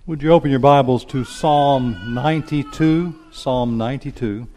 Would you open your Bibles to Psalm 92? Psalm 92.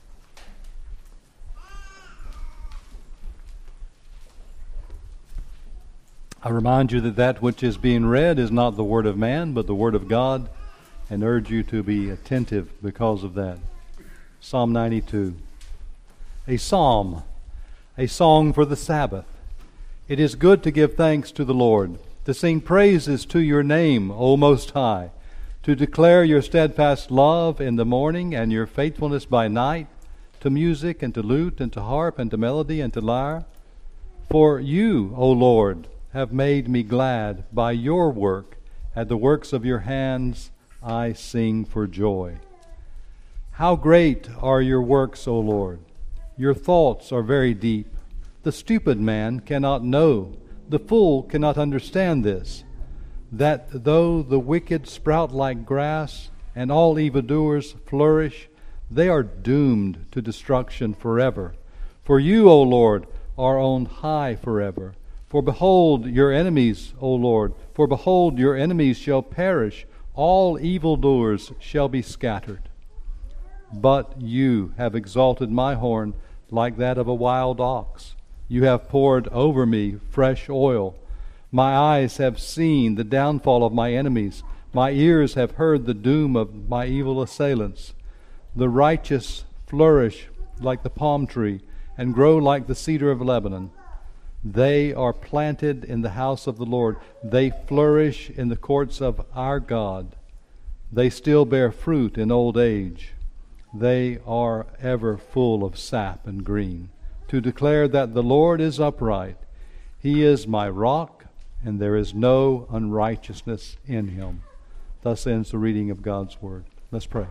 I remind you that which is being read is not the word of man, but the word of God, and urge you to be attentive because of that. Psalm 92. A psalm, a song for the Sabbath. It is good to give thanks to the Lord, to sing praises to your name, O Most High, to declare your steadfast love in the morning and your faithfulness by night, to music and to lute and to harp and to melody and to lyre. For you, O Lord, have made me glad by your work. At the works of your hands I sing for joy. How great are your works, O Lord! Your thoughts are very deep. The stupid man cannot know. The fool cannot understand this, that though the wicked sprout like grass, and all evildoers flourish, they are doomed to destruction forever. For you, O Lord, are on high forever. For behold your enemies, O Lord, for behold your enemies shall perish, all evildoers shall be scattered. But you have exalted my horn like that of a wild ox. You have poured over me fresh oil. My eyes have seen the downfall of my enemies. My ears have heard the doom of my evil assailants. The righteous flourish like the palm tree and grow like the cedar of Lebanon. They are planted in the house of the Lord. They flourish in the courts of our God. They still bear fruit in old age. They are ever full of sap and green, to declare that the Lord is upright. He is my rock, and there is no unrighteousness in him. Thus ends the reading of God's Word. Let's pray.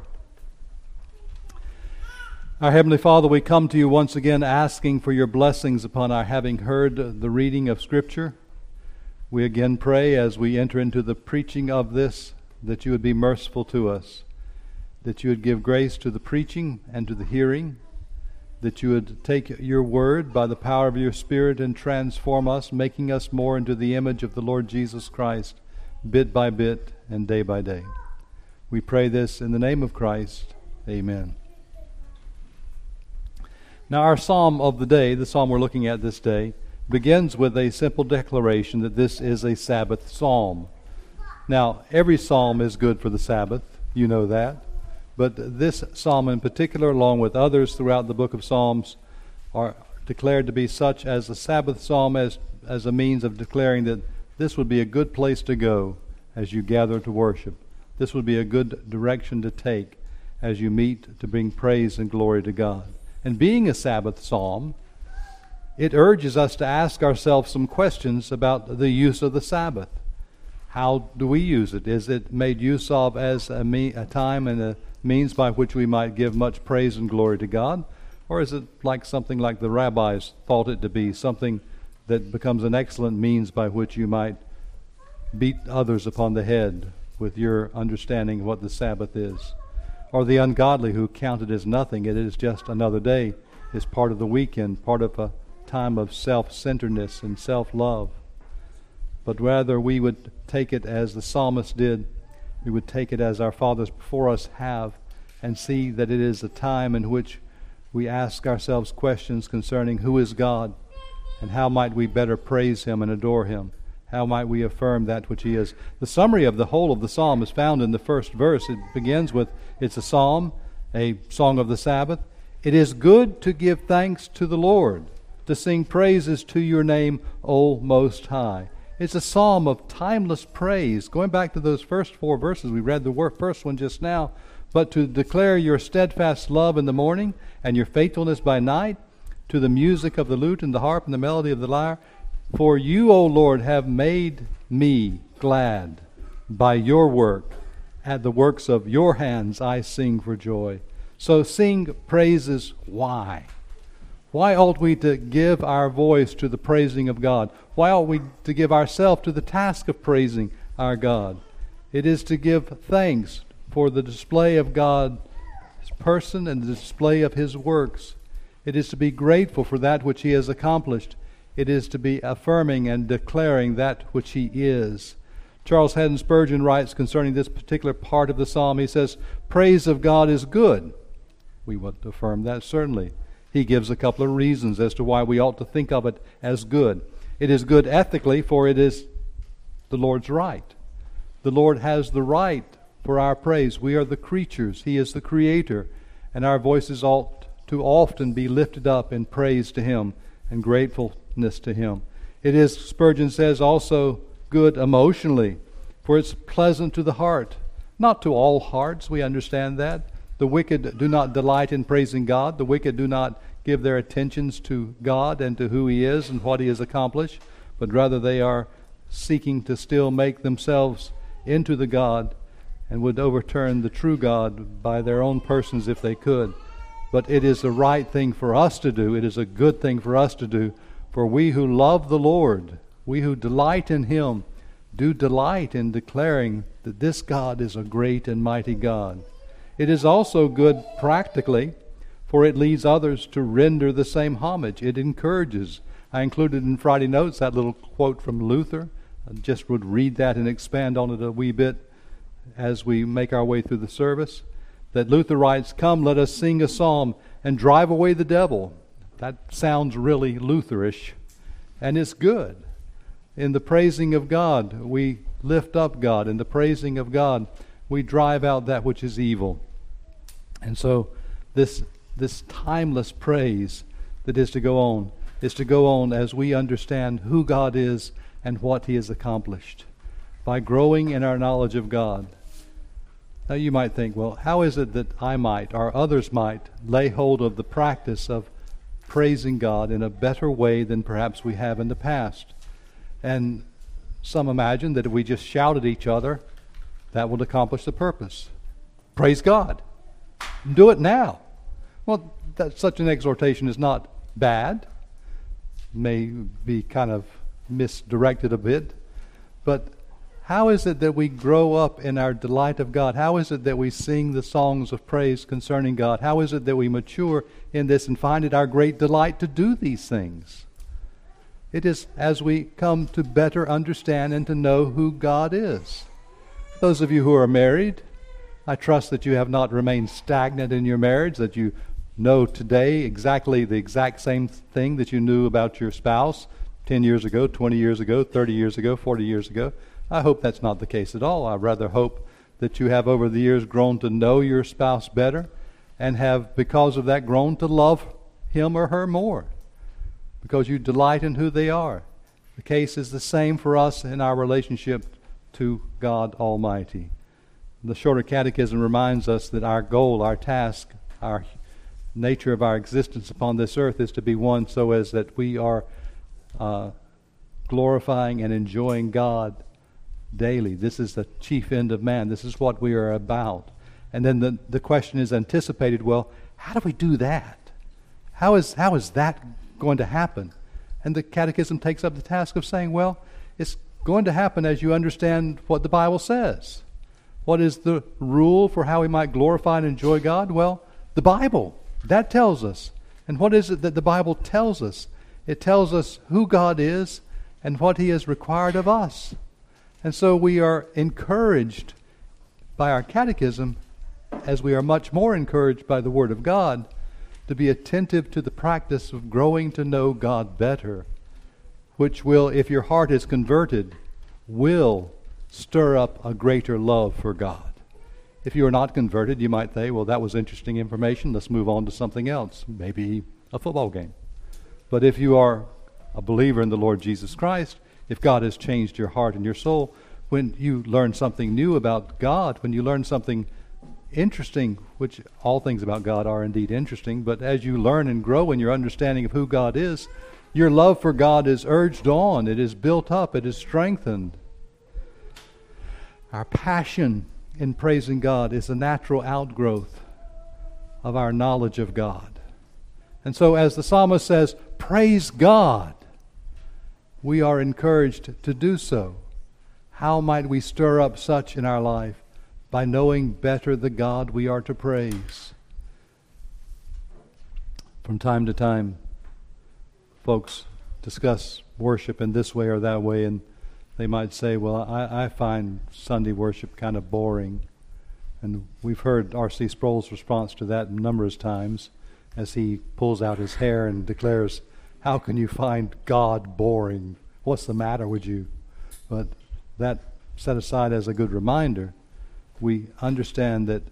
Our Heavenly Father, we come to you once again asking for your blessings upon our having heard the reading of Scripture. We again pray as we enter into the preaching of this, that you would be merciful to us, that you would give grace to the preaching and to the hearing, that you would take your word by the power of your Spirit and transform us, making us more into the image of the Lord Jesus Christ, bit by bit and day by day. We pray this in the name of Christ. Amen. Now our psalm of the day, the psalm we're looking at this day, begins with a simple declaration that this is a Sabbath psalm. Now, every psalm is good for the Sabbath, you know that. But this psalm in particular, along with others throughout the book of Psalms, are declared to be such as a Sabbath psalm as a means of declaring that this would be a good place to go as you gather to worship. This would be a good direction to take as you meet to bring praise and glory to God. And being a Sabbath psalm, it urges us to ask ourselves some questions about the use of the Sabbath. How do we use it? Is it made use of as a time and a means by which we might give much praise and glory to God? Or is it like something like the rabbis thought it to be, something that becomes an excellent means by which you might beat others upon the head with your understanding of what the Sabbath is? Or the ungodly who count it as nothing, it is just another day, is part of the weekend, part of a time of self-centeredness and self-love. But rather we would take it as the psalmist did. We would take it as our fathers before us have, and see that it is a time in which we ask ourselves questions concerning who is God, and how might we better praise him and adore him. How might we affirm that which he is? The summary of the whole of the psalm is found in the first verse. It begins with, it's a psalm, a song of the Sabbath. It is good to give thanks to the Lord, to sing praises to your name, O Most High. It's a psalm of timeless praise. Going back to those first four verses, we read the first one just now. But to declare your steadfast love in the morning and your faithfulness by night, to the music of the lute and the harp and the melody of the lyre. For you, O Lord, have made me glad by your work. At the works of your hands I sing for joy. So sing praises. Why? Why ought we to give our voice to the praising of God? Why ought we to give ourselves to the task of praising our God? It is to give thanks for the display of God's person and the display of his works. It is to be grateful for that which he has accomplished. It is to be affirming and declaring that which he is. Charles Haddon Spurgeon writes concerning this particular part of the psalm, he says, praise of God is good. We would affirm that, certainly. He gives a couple of reasons as to why we ought to think of it as good. It is good ethically, for it is the Lord's right. The Lord has the right for our praise. We are the creatures. He is the Creator, and our voices ought to often be lifted up in praise to Him and gratefulness to Him. It is, Spurgeon says, also good emotionally, for it's pleasant to the heart. Not to all hearts, we understand that. The wicked do not delight in praising God. The wicked do not give their attentions to God and to who He is and what He has accomplished, but rather they are seeking to still make themselves into the God and would overturn the true God by their own persons if they could. But it is the right thing for us to do. It is a good thing for us to do. For we who love the Lord, we who delight in Him, do delight in declaring that this God is a great and mighty God. It is also good practically, for it leads others to render the same homage. It encourages. I included in Friday Notes that little quote from Luther. I just would read that and expand on it a wee bit as we make our way through the service. That Luther writes, "Come, let us sing a psalm and drive away the devil." That sounds really Lutherish, and it's good. In the praising of God, we lift up God. In the praising of God, we drive out that which is evil. And so this timeless praise that is to go on as we understand who God is and what He has accomplished by growing in our knowledge of God. Now you might think, well, how is it that I might or others might lay hold of the practice of praising God in a better way than perhaps we have in the past? And some imagine that if we just shout at each other, that would accomplish the purpose. Praise God. Do it now. Well, such an exhortation is not bad. May be kind of misdirected a bit. But how is it that we grow up in our delight of God? How is it that we sing the songs of praise concerning God? How is it that we mature in this and find it our great delight to do these things? It is as we come to better understand and to know who God is. Those of you who are married, I trust that you have not remained stagnant in your marriage, that you know today exactly the exact same thing that you knew about your spouse 10 years ago, 20 years ago, 30 years ago, 40 years ago. I hope that's not the case at all. I rather hope that you have over the years grown to know your spouse better and have, because of that, grown to love him or her more because you delight in who they are. The case is the same for us in our relationship to God Almighty. The Shorter Catechism reminds us that our goal, our task, our nature of our existence upon this earth is to be one so as that we are glorifying and enjoying God daily. This is the chief end of man. This is what we are about. And then the question is anticipated, well, how do we do that? How is that going to happen? And the Catechism takes up the task of saying, well, it's going to happen as you understand what the Bible says. What is the rule for how we might glorify and enjoy God? Well, the Bible. That tells us. And what is it that the Bible tells us? It tells us who God is and what He has required of us. And so we are encouraged by our catechism, as we are much more encouraged by the Word of God, to be attentive to the practice of growing to know God better, which will, if your heart is converted, will stir up a greater love for God. If you are not converted, you might say, well, that was interesting information. Let's move on to something else, maybe a football game. But if you are a believer in the Lord Jesus Christ, if God has changed your heart and your soul, when you learn something new about God, when you learn something interesting, which all things about God are indeed interesting, but as you learn and grow in your understanding of who God is, your love for God is urged on, it is built up, it is strengthened. Our passion in praising God is a natural outgrowth of our knowledge of God. And so as the psalmist says, praise God, we are encouraged to do so. How might we stir up such in our life? By knowing better the God we are to praise. From time to time, folks discuss worship in this way or that way, and They might say, well, I find Sunday worship kind of boring. And we've heard R.C. Sproul's response to that numerous times as he pulls out his hair and declares, how can you find God boring? What's the matter with you? But that set aside as a good reminder, we understand that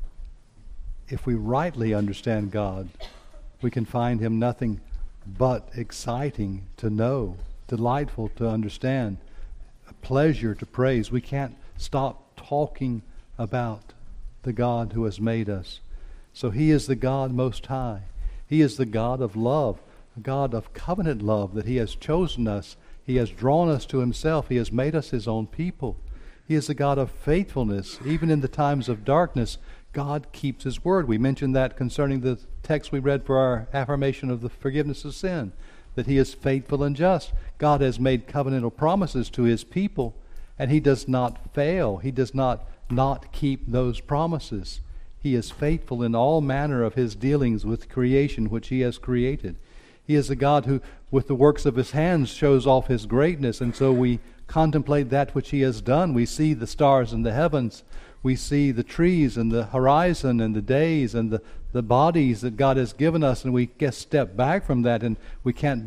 if we rightly understand God, we can find Him nothing but exciting to know, delightful to understand, a pleasure to praise. We can't stop talking about the God who has made us. So He is the God Most High. He is the God of love, a God of covenant love, that He has chosen us. He has drawn us to Himself. He has made us His own people. He is the God of faithfulness. Even in the times of darkness, God keeps His word. We mentioned that concerning the text we read for our affirmation of the forgiveness of sin, that He is faithful and just. God has made covenantal promises to His people, and He does not fail. He does not keep those promises. He is faithful in all manner of His dealings with creation which He has created. He is a God who, with the works of His hands, shows off His greatness, and so we contemplate that which He has done. We see the stars in the heavens. We see the trees and the horizon and the days and the bodies that God has given us, and we just step back from that, and we can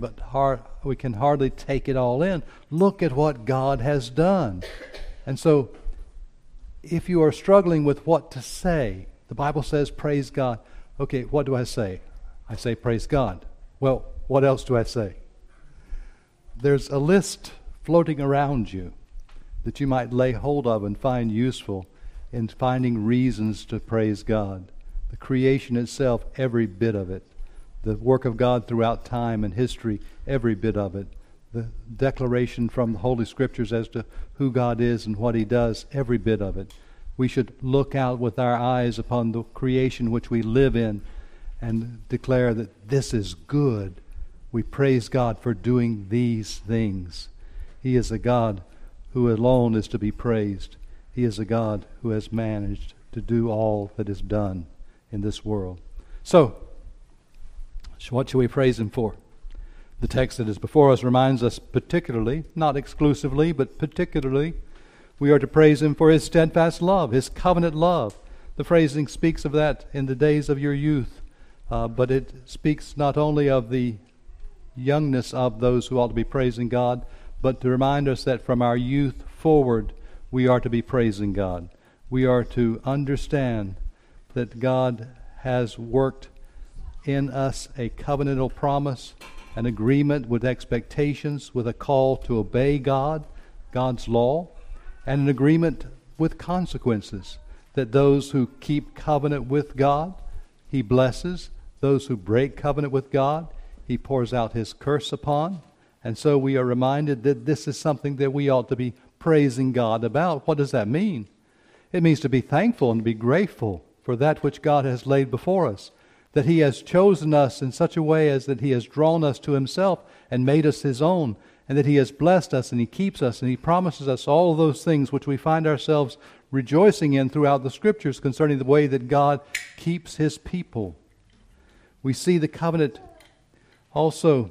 hardly take it all in. Look at what God has done. And so, if you are struggling with what to say, the Bible says, praise God. Okay, what do I say? I say, praise God. Well, what else do I say? There's a list floating around you that you might lay hold of and find useful in finding reasons to praise God. The creation itself, every bit of it. The work of God throughout time and history, every bit of it. The declaration from the Holy Scriptures as to who God is and what He does, every bit of it. We should look out with our eyes upon the creation which we live in and declare that this is good. We praise God for doing these things. He is a God who alone is to be praised. He is a God who has managed to do all that is done in this world. So, what should we praise Him for? The text that is before us reminds us particularly, not exclusively, but particularly, we are to praise Him for His steadfast love, His covenant love. The phrasing speaks of that in the days of your youth, but it speaks not only of the youngness of those who ought to be praising God, but to remind us that from our youth forward, we are to be praising God. We are to understand that God has worked in us a covenantal promise, an agreement with expectations, with a call to obey God, God's law, and an agreement with consequences, that those who keep covenant with God, He blesses. Those who break covenant with God, He pours out His curse upon. And so we are reminded that this is something that we ought to be praising God about. What does that mean? It means to be thankful and to be grateful for that which God has laid before us, that He has chosen us in such a way as that He has drawn us to Himself and made us His own, and that He has blessed us and He keeps us and He promises us all of those things which we find ourselves rejoicing in throughout the Scriptures concerning the way that God keeps His people. We see the covenant also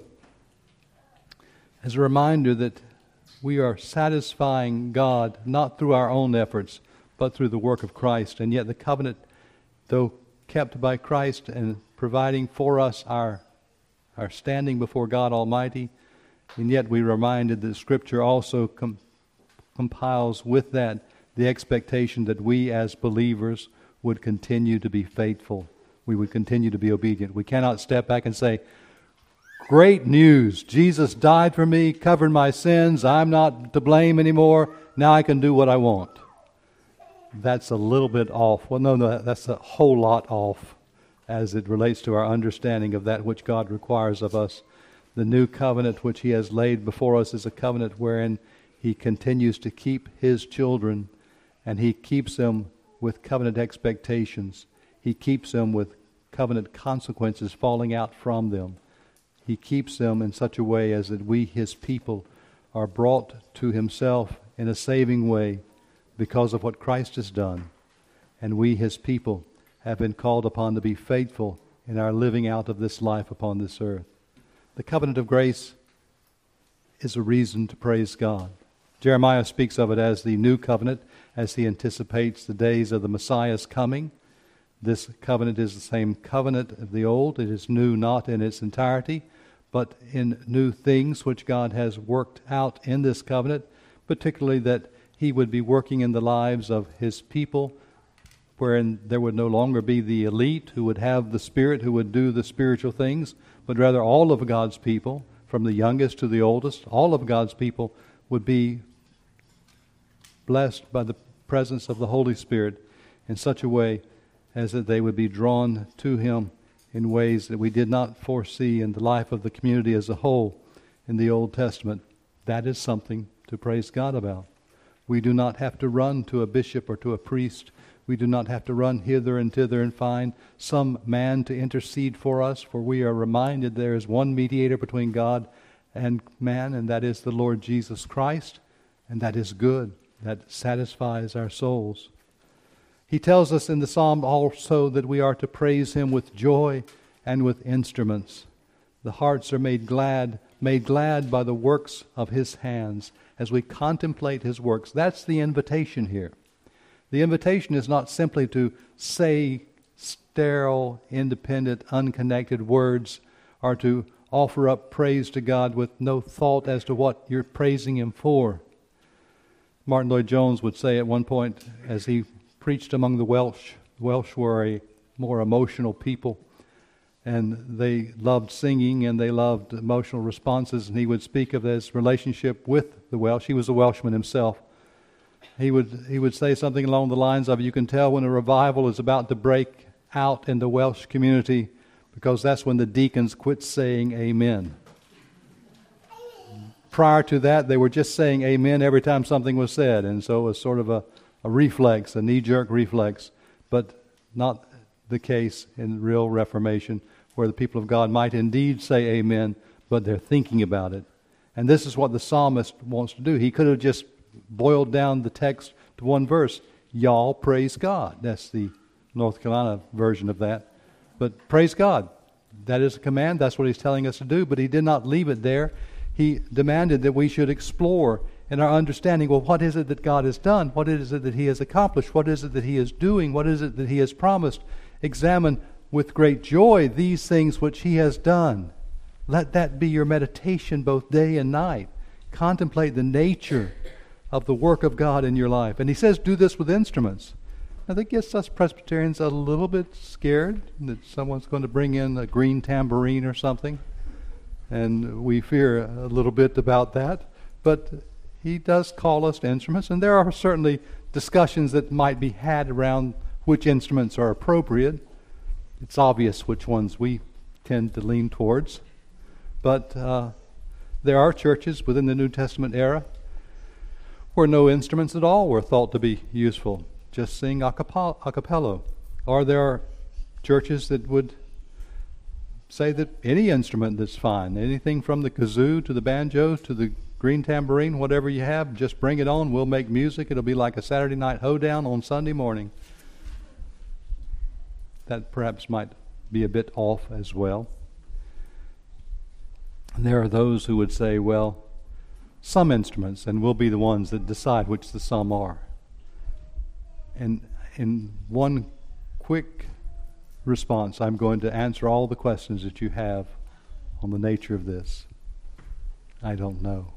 as a reminder that we are satisfying God not through our own efforts, but through the work of Christ. And yet the covenant, though kept by Christ and providing for us our standing before God Almighty, and yet we're reminded that Scripture also compiles with that the expectation that we as believers would continue to be faithful. We would continue to be obedient. We cannot step back and say, great news, Jesus died for me, covered my sins, I'm not to blame anymore, now I can do what I want. That's a little bit off. Well, no, that's a whole lot off as it relates to our understanding of that which God requires of us. The new covenant which He has laid before us is a covenant wherein He continues to keep His children, and He keeps them with covenant expectations. He keeps them with covenant consequences falling out from them. He keeps them in such a way as that we, His people, are brought to Himself in a saving way because of what Christ has done. And we, His people, have been called upon to be faithful in our living out of this life upon this earth. The covenant of grace is a reason to praise God. Jeremiah speaks of it as the new covenant, as he anticipates the days of the Messiah's coming. This covenant is the same covenant of the old. It is new not in its entirety, but in new things which God has worked out in this covenant, particularly that he would be working in the lives of his people, wherein there would no longer be the elite who would have the Spirit, who would do the spiritual things, but rather all of God's people, from the youngest to the oldest, all of God's people would be blessed by the presence of the Holy Spirit in such a way as that they would be drawn to him in ways that we did not foresee in the life of the community as a whole in the Old Testament. That is something to praise God about. We do not have to run to a bishop or to a priest. We do not have to run hither and thither and find some man to intercede for us, for we are reminded there is one mediator between God and man, and that is the Lord Jesus Christ, and that is good. That satisfies our souls. He tells us in the psalm also that we are to praise him with joy and with instruments. The hearts are made glad by the works of his hands as we contemplate his works. That's the invitation here. The invitation is not simply to say sterile, independent, unconnected words, or to offer up praise to God with no thought as to what you're praising him for. Martin Lloyd-Jones would say at one point, as he preached among the Welsh were a more emotional people, and they loved singing and they loved emotional responses, and he would speak of his relationship with the Welsh. He was a Welshman himself. He would say something along the lines of, you can tell when a revival is about to break out in the Welsh community because that's when the deacons quit saying amen. Prior to that, they were just saying amen every time something was said, and so it was sort of a reflex, a knee-jerk reflex, but not the case in real Reformation, where the people of God might indeed say amen, but they're thinking about it. And this is what the psalmist wants to do. He could have just boiled down the text to one verse, y'all praise God. That's the North Carolina version of that. But praise God. That is a command. That's what he's telling us to do, but he did not leave it there. He demanded that we should explore in our understanding, well, what is it that God has done? What is it that he has accomplished? What is it that he is doing? What is it that he has promised? Examine with great joy these things which he has done. Let that be your meditation both day and night. Contemplate the nature of the work of God in your life. And he says do this with instruments. Now that gets us Presbyterians a little bit scared that someone's going to bring in a green tambourine or something. And we fear a little bit about that. But he does call us to instruments, and there are certainly discussions that might be had around which instruments are appropriate. It's obvious which ones we tend to lean towards. But there are churches within the New Testament era where no instruments at all were thought to be useful. Just sing a cappella. Or there are churches that would say that any instrument that's fine, anything from the kazoo to the banjo to the green tambourine, whatever you have, just bring it on. We'll make music. It'll be like a Saturday night hoedown on Sunday morning. That perhaps might be a bit off as well. And there are those who would say, well, some instruments, and we'll be the ones that decide which the some are. And in one quick response, I'm going to answer all the questions that you have on the nature of this. I don't know.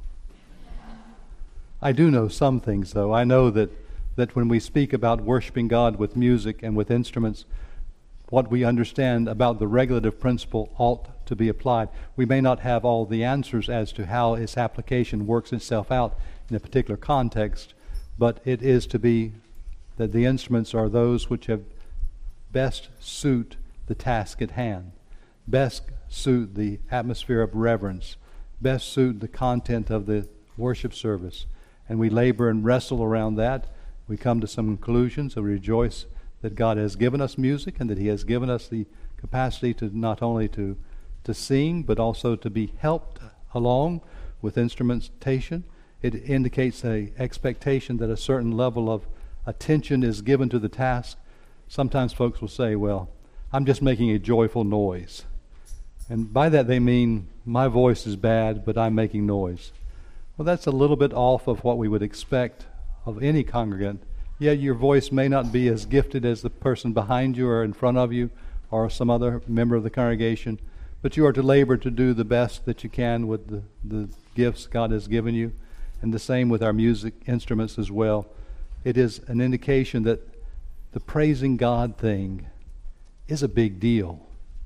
I do know some things, though. I know that when we speak about worshiping God with music and with instruments, what we understand about the regulative principle ought to be applied. We may not have all the answers as to how its application works itself out in a particular context, but it is to be that the instruments are those which have best suit the task at hand, best suit the atmosphere of reverence, best suit the content of the worship service. And we labor and wrestle around that. We come to some conclusions and rejoice that God has given us music and that he has given us the capacity to not only to sing, but also to be helped along with instrumentation. It indicates an expectation that a certain level of attention is given to the task. Sometimes folks will say, well, I'm just making a joyful noise. And by that they mean my voice is bad, but I'm making noise. Well, that's a little bit off of what we would expect of any congregant. Yet your voice may not be as gifted as the person behind you or in front of you or some other member of the congregation, but you are to labor to do the best that you can with the gifts God has given you, and the same with our music instruments as well. It is an indication that the praising God thing is a big deal.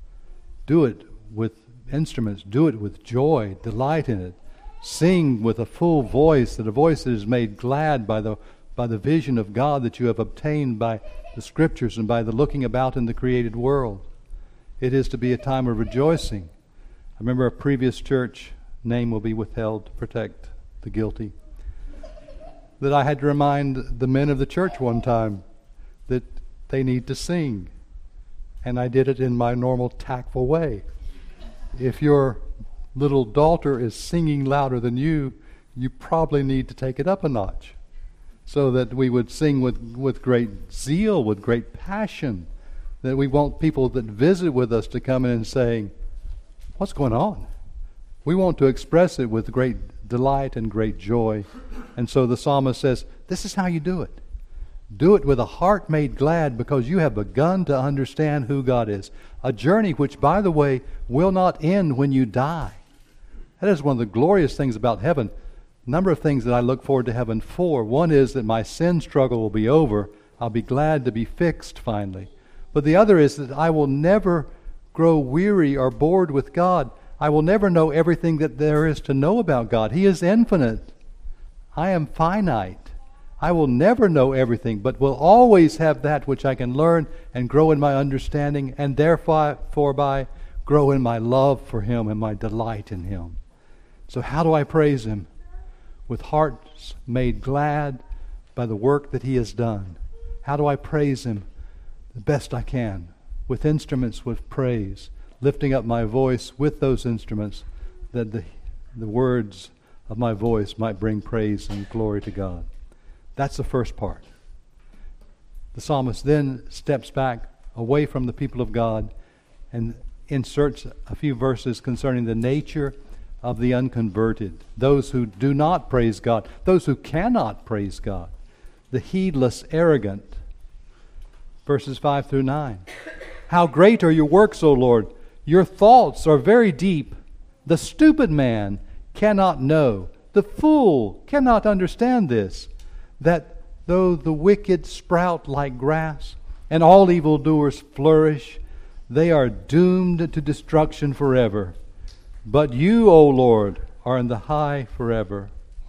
Do it with instruments. Do it with joy. Delight in it. Sing with a full voice, that a voice that is made glad by the vision of God that you have obtained by the Scriptures and by the looking about in the created world. It is to be a time of rejoicing. I remember a previous church, name will be withheld to protect the guilty, that I had to remind the men of the church one time that they need to sing. And I did it in my normal tactful way. If your little daughter is singing louder than you, you probably need to take it up a notch, so that we would sing with great zeal, with great passion, that we want people that visit with us to come in and saying, what's going on? We want to express it with great delight and great joy. And so the psalmist says, this is how you do it. Do it with a heart made glad, because you have begun to understand who God is. A journey which, by the way, will not end when you die. That is one of the glorious things about heaven. A number of things that I look forward to heaven for. One is that my sin struggle will be over. I'll be glad to be fixed finally. But the other is that I will never grow weary or bored with God. I will never know everything that there is to know about God. He is infinite. I am finite. I will never know everything, but will always have that which I can learn and grow in my understanding, and therefore by grow in my love for Him and my delight in Him. So how do I praise Him? With hearts made glad by the work that He has done. How do I praise Him? The best I can, with instruments with praise, lifting up my voice with those instruments, that the words of my voice might bring praise and glory to God. That's the first part. The psalmist then steps back away from the people of God and inserts a few verses concerning the nature of the unconverted, those who do not praise God, those who cannot praise God, the heedless, arrogant. Verses 5 through 9. How great are your works, O Lord! Your thoughts are very deep. The stupid man cannot know. The fool cannot understand this, that though the wicked sprout like grass, and all evildoers flourish, they are doomed to destruction forever. But you, O Lord, are on high forever.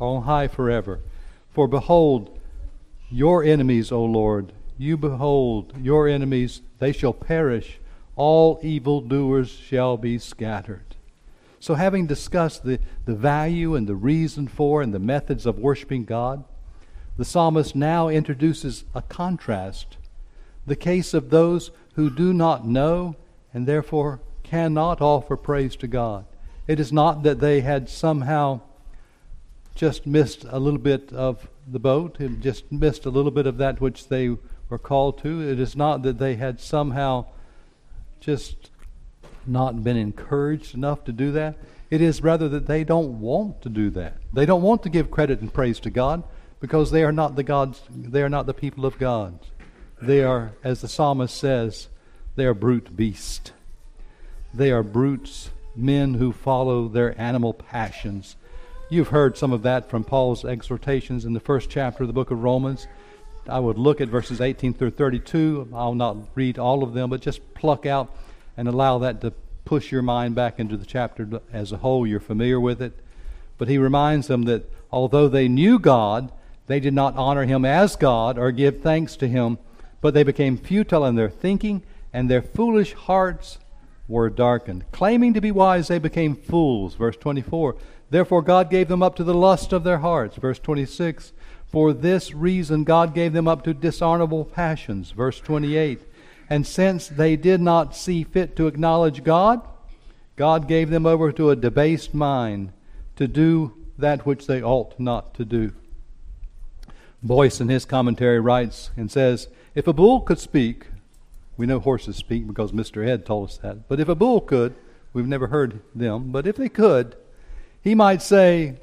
For behold, your enemies, O Lord, you behold your enemies, they shall perish. All evildoers shall be scattered. So having discussed the value and the reason for and the methods of worshiping God, the psalmist now introduces a contrast, the case of those who do not know and therefore cannot offer praise to God. It is not that they had somehow just missed a little bit of the boat, and just missed a little bit of that which they were called to. It is not that they had somehow just not been encouraged enough to do that. It is rather that they don't want to do that. They don't want to give credit and praise to God, because they are not the gods. They are not the people of God. They are, as the psalmist says, they are brute beasts. They are brutes, men who follow their animal passions. You've heard some of that from Paul's exhortations in the first chapter of the book of Romans. I would look at verses 18 through 32. I'll not read all of them, but just pluck out and allow that to push your mind back into the chapter as a whole. You're familiar with it. But he reminds them that although they knew God, they did not honor Him as God or give thanks to Him, but they became futile in their thinking, and their foolish hearts were darkened. Claiming to be wise, they became fools. Verse 24. Therefore God gave them up to the lust of their hearts. Verse 26. For this reason God gave them up to dishonorable passions. Verse 28. And since they did not see fit to acknowledge God, God gave them over to a debased mind to do that which they ought not to do. Boyce in his commentary writes and says, if a bull could speak, we know horses speak because Mr. Ed told us that, but if a bull could, we've never heard them, but if they could, he might say,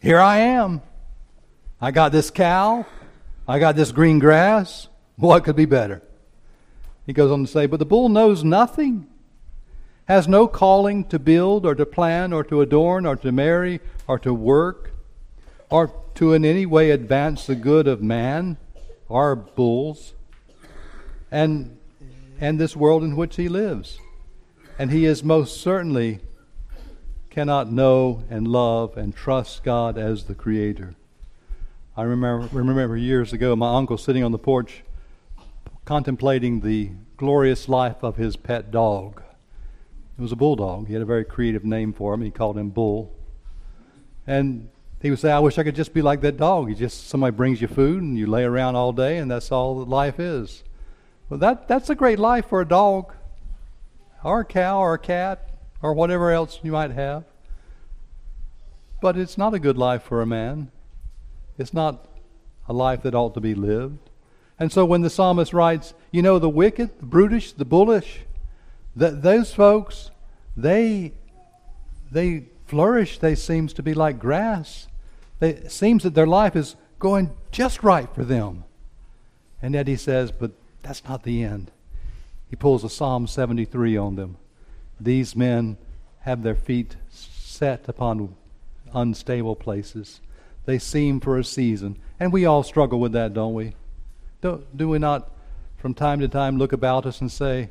Here I am. I got this cow. I got this green grass. What could be better? He goes on to say, but the bull knows nothing, has no calling to build or to plan or to adorn or to marry or to work or to in any way advance the good of man, our bulls, and this world in which he lives. And he is most certainly cannot know and love and trust God as the Creator. I remember years ago my uncle sitting on the porch contemplating the glorious life of his pet dog. It was a bulldog. He had a very creative name for him. He called him Bull. And he would say, I wish I could just be like that dog. Somebody brings you food and you lay around all day and that's all that life is. Well, that's a great life for a dog or a cow or a cat or whatever else you might have. But it's not a good life for a man. It's not a life that ought to be lived. And so when the psalmist writes, the wicked, the brutish, the bullish, those folks, they flourish. They seems to be like grass. It seems that their life is going just right for them. And yet he says, but that's not the end. He pulls a Psalm 73 on them. These men have their feet set upon unstable places. They seem for a season. And we all struggle with that, don't we? Do we not from time to time look about us and say,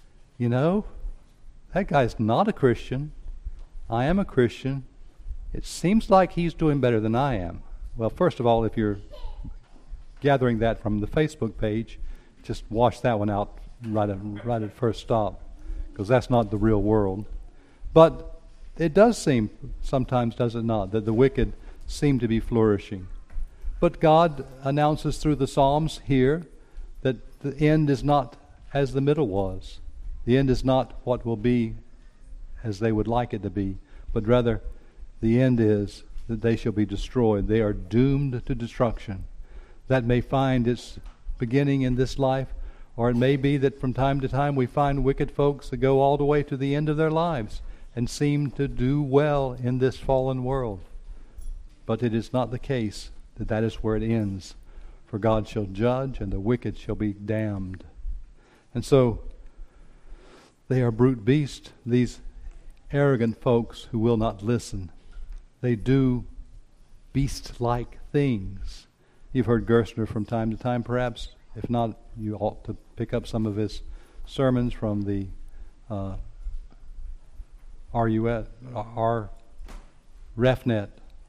that guy's not a Christian. I am a Christian. It seems like he's doing better than I am. Well, first of all, if you're gathering that from the Facebook page, just wash that one out right at first stop, because that's not the real world. But it does seem, sometimes does it not, that the wicked seem to be flourishing. But God announces through the Psalms here that the end is not as the middle was. The end is not what will be as they would like it to be, but rather the end is that they shall be destroyed. They are doomed to destruction. That may find its beginning in this life, or it may be that from time to time we find wicked folks that go all the way to the end of their lives and seem to do well in this fallen world. But it is not the case that is where it ends. For God shall judge, and the wicked shall be damned. And so, they are brute beasts, these arrogant folks who will not listen. They do beast-like things. You've heard Gerstner from time to time, perhaps. If not, you ought to pick up some of his sermons from the RefNet,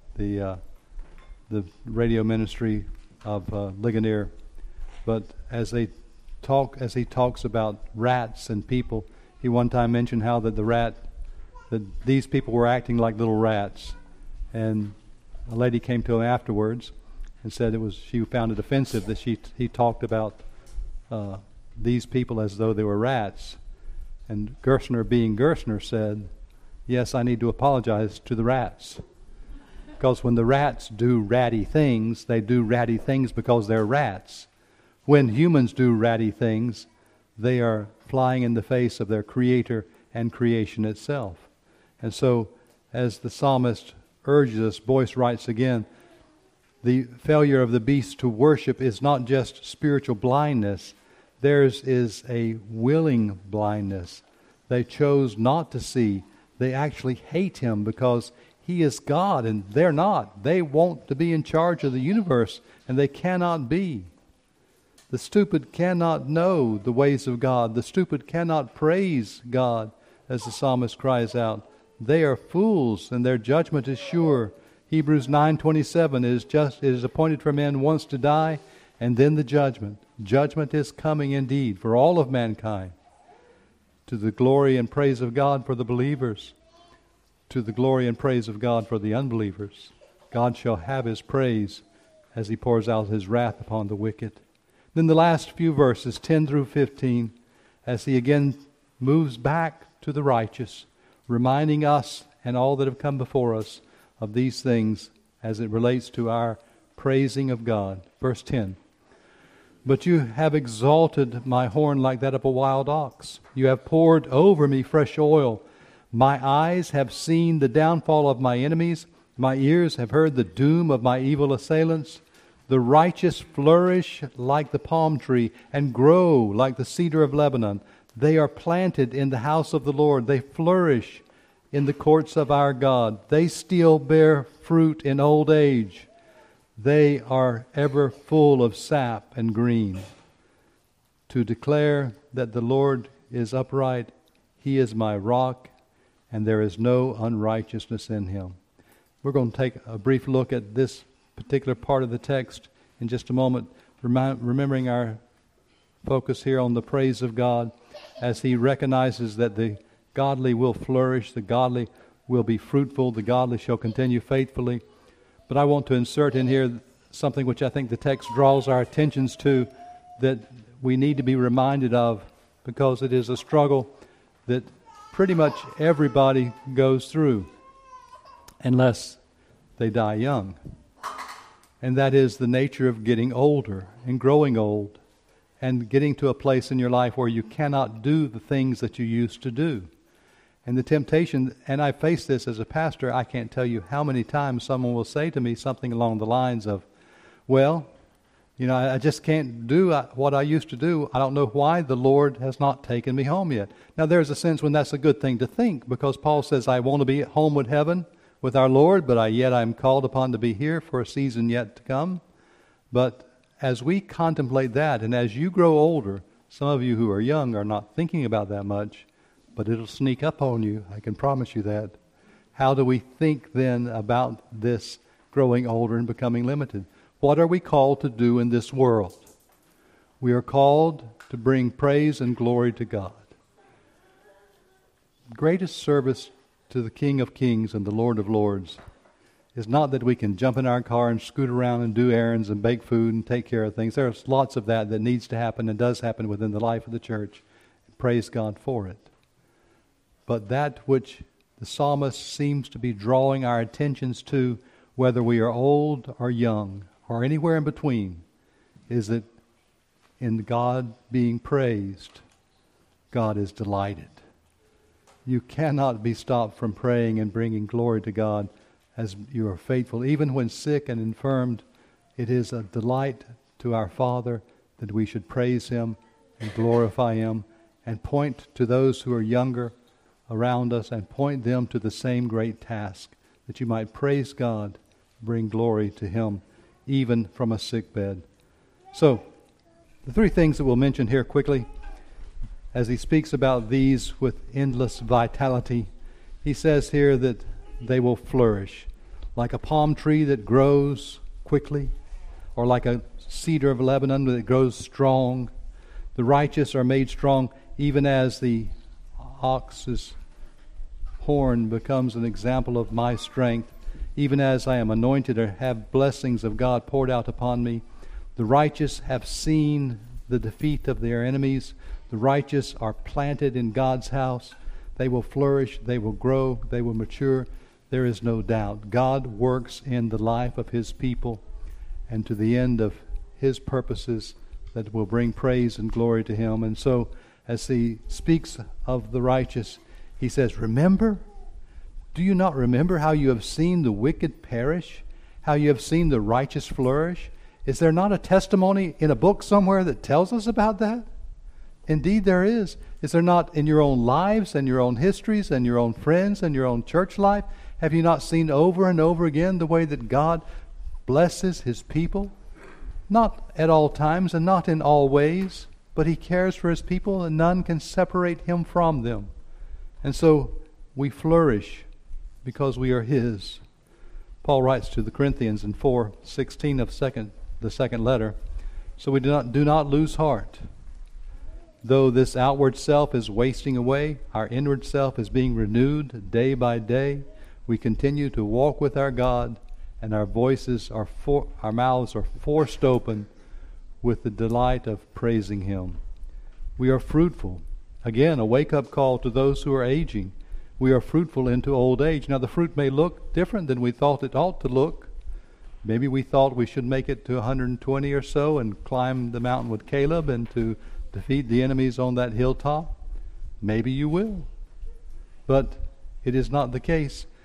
the radio ministry of Ligonier. But as he talks about rats and people, he one time mentioned how that these people were acting like little rats. And a lady came to him afterwards and said she found it offensive that he talked about these people as though they were rats. And Gerstner, being Gerstner, said, yes, I need to apologize to the rats. Because when the rats do ratty things, they do ratty things because they're rats. When humans do ratty things, they are flying in the face of their Creator and creation itself. And so, as the psalmist urges us, Boyce writes again, the failure of the beast to worship is not just spiritual blindness. Theirs is a willing blindness. They chose not to see. They actually hate Him because He is God and they're not. They want to be in charge of the universe and they cannot be. The stupid cannot know the ways of God. The stupid cannot praise God, as the psalmist cries out. They are fools and their judgment is sure. Hebrews 9:27 it is appointed for men once to die and then the judgment. Judgment is coming indeed for all of mankind. To the glory and praise of God for the believers. To the glory and praise of God for the unbelievers. God shall have His praise as He pours out His wrath upon the wicked. Then the last few verses, 10 through 15, as He again moves back to the righteous, reminding us and all that have come before us of these things as it relates to our praising of God. Verse 10. But you have exalted my horn like that of a wild ox. You have poured over me fresh oil. My eyes have seen the downfall of my enemies. My ears have heard the doom of my evil assailants. The righteous flourish like the palm tree and grow like the cedar of Lebanon. They are planted in the house of the Lord. They flourish in the courts of our God. They still bear fruit in old age. They are ever full of sap and green. To declare that the Lord is upright, He is my rock, and there is no unrighteousness in Him. We're going to take a brief look at this particular part of the text in just a moment, remembering our focus here on the praise of God as He recognizes that the godly will flourish, the godly will be fruitful, the godly shall continue faithfully. But I want to insert in here something which I think the text draws our attentions to that we need to be reminded of, because it is a struggle that pretty much everybody goes through unless they die young. And that is the nature of getting older and growing old and getting to a place in your life where you cannot do the things that you used to do. And the temptation, and I face this as a pastor, I can't tell you how many times someone will say to me something along the lines of, well, I just can't do what I used to do. I don't know why the Lord has not taken me home yet. Now, there's a sense when that's a good thing to think, because Paul says, I want to be at home with heaven, with our Lord, but yet I'm called upon to be here for a season yet to come. But as we contemplate that, and as you grow older, some of you who are young are not thinking about that much, but it'll sneak up on you, I can promise you that. How do we think then about this growing older and becoming limited? What are we called to do in this world? We are called to bring praise and glory to God. The greatest service to the King of Kings and the Lord of Lords is not that we can jump in our car and scoot around and do errands and bake food and take care of things. There's lots of that needs to happen and does happen within the life of the church. Praise God for it. But that which the psalmist seems to be drawing our attentions to, whether we are old or young, or anywhere in between, is that in God being praised, God is delighted. You cannot be stopped from praying and bringing glory to God as you are faithful. Even when sick and infirmed, it is a delight to our Father that we should praise Him and glorify Him and point to those who are younger around us and point them to the same great task, that you might praise God, bring glory to Him, even from a sick bed. So, the three things that we'll mention here quickly, as he speaks about these with endless vitality, he says here that they will flourish like a palm tree that grows quickly, or like a cedar of Lebanon that grows strong. The righteous are made strong, even as the ox's horn becomes an example of my strength. Even as I am anointed or have blessings of God poured out upon me. The righteous have seen the defeat of their enemies. The righteous are planted in God's house. They will flourish, they will grow, they will mature. There is no doubt. God works in the life of His people and to the end of His purposes that will bring praise and glory to Him. And so, as he speaks of the righteous, he says, remember? Do you not remember how you have seen the wicked perish? How you have seen the righteous flourish? Is there not a testimony in a book somewhere that tells us about that? Indeed there is. Is there not in your own lives and your own histories and your own friends and your own church life? Have you not seen over and over again the way that God blesses His people? Not at all times and not in all ways, but He cares for His people and none can separate Him from them. And so we flourish because we are His. Paul writes to the Corinthians in 4:16 of the second letter, so we do not lose heart. Though this outward self is wasting away, our inward self is being renewed day by day. We continue to walk with our God, and our mouths are forced open with the delight of praising Him. We are fruitful. Again, a wake-up call to those who are aging. We are fruitful into old age. Now, the fruit may look different than we thought it ought to look. Maybe we thought we should make it to 120 or so and climb the mountain with Caleb and to defeat the enemies on that hilltop. Maybe you will. But it is not the case.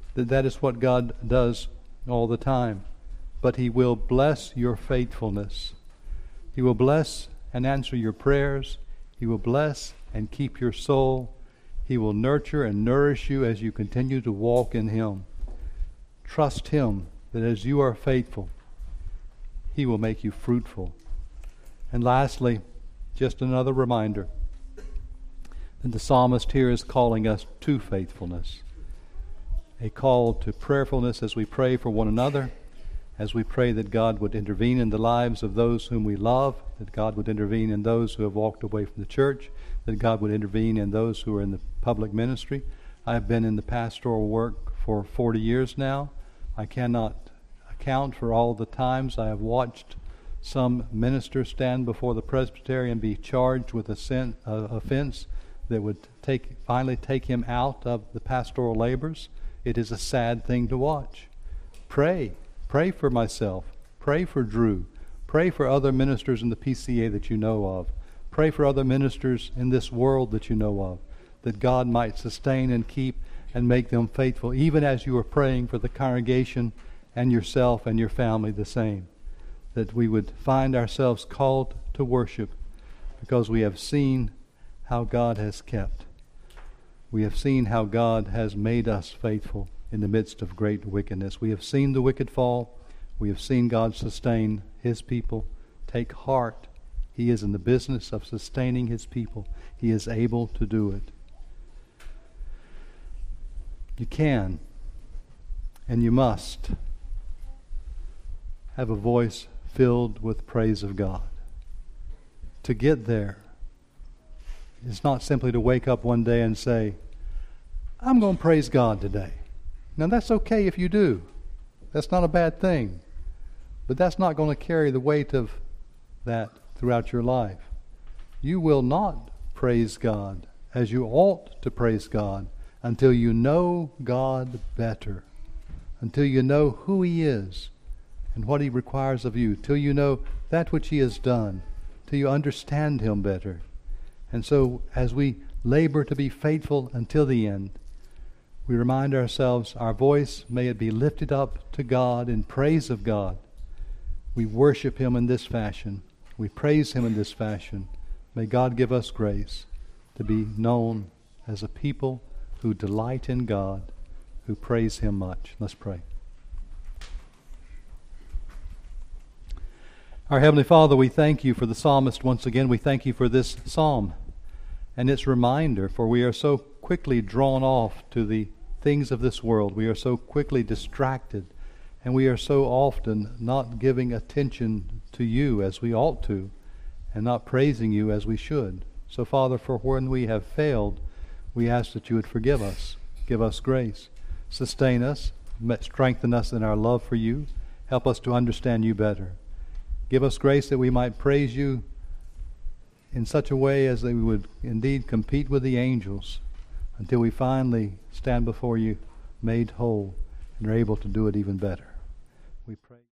that is what God does all the time. But He will bless your faithfulness. He will bless and answer your prayers. He will bless and keep your soul. He will nurture and nourish you as you continue to walk in Him. Trust Him that as you are faithful, He will make you fruitful. And lastly, just another reminder that the psalmist here is calling us to faithfulness. A call to prayerfulness as we pray for one another, as we pray that God would intervene in the lives of those whom we love, that God would intervene in those who have walked away from the church, that God would intervene in those who are in the public ministry. I've been in the pastoral work for 40 years now. I cannot account for all the times I have watched some minister stand before the presbytery and be charged with an offense that would finally take him out of the pastoral labors. It is a sad thing to watch. Pray for myself. Pray for Drew. Pray for other ministers in the PCA that you know of. Pray for other ministers in this world that you know of, that God might sustain and keep and make them faithful, even as you are praying for the congregation and yourself and your family the same. That we would find ourselves called to worship because we have seen how God has kept. We have seen how God has made us faithful in the midst of great wickedness. We have seen the wicked fall. We have seen God sustain His people. Take heart. He is in the business of sustaining His people. He is able to do it. You can and you must have a voice filled with praise of God. To get there is not simply to wake up one day and say, I'm going to praise God today. Now that's okay if you do. That's not a bad thing. But that's not going to carry the weight of that throughout your life. You will not praise God as you ought to praise God until you know God better, until you know who He is and what He requires of you, till you know that which He has done, till you understand Him better. And so as we labor to be faithful until the end, we remind ourselves our voice, may it be lifted up to God in praise of God. We worship Him in this fashion. We praise Him in this fashion. May God give us grace to be known as a people who delight in God, who praise Him much. Let's pray. Our Heavenly Father, we thank You for the psalmist once again. We thank You for this psalm and its reminder, for we are so quickly drawn off to the things of this world. We are so quickly distracted, and we are so often not giving attention to You as we ought to, and not praising You as we should. So, Father, for when we have failed, we ask that You would forgive us, give us grace, sustain us, strengthen us in our love for You, help us to understand You better. Give us grace that we might praise You in such a way as that we would indeed compete with the angels until we finally stand before You made whole and are able to do it even better. We pray.